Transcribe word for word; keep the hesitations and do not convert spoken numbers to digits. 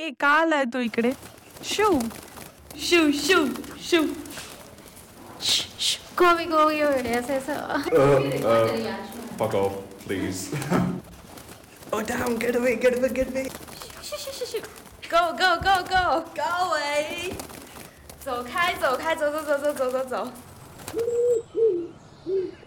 ए का आलाय तू इकडे शू शू शू शू Come, come, io असं असं Fuck off, please. Oh damn, get away, get away, get away. Go go go go go away 走开走开走走走走走走走